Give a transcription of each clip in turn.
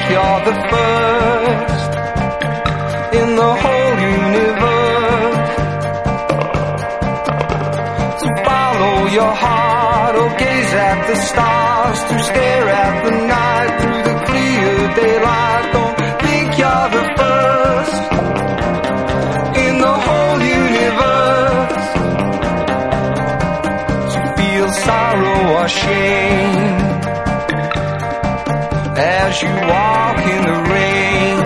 you're the first in the whole universe. To follow your heart or gaze at the stars, to stare at the night through the clear daylight. Don't think you're the first in the whole universe. To feel sorrow or shame as you walk in the rain.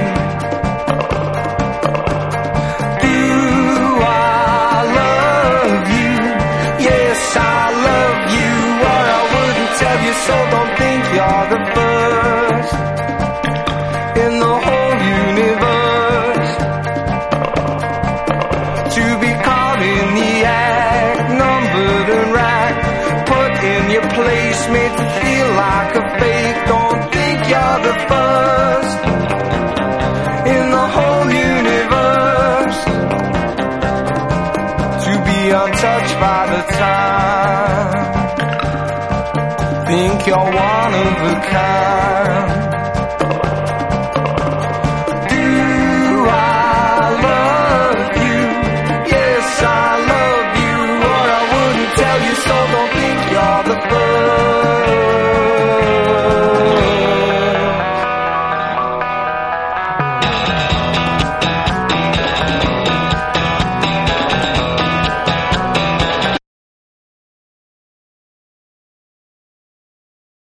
Do I love you? Yes, I love you, or I wouldn't tell you so. Don't think you're the first in the whole universe. To be caught in the act, numbered and racked, put in your place, made to feel like a fake. Don't think you're the first in the whole universe. To be untouched by the time, think you're one of a kind.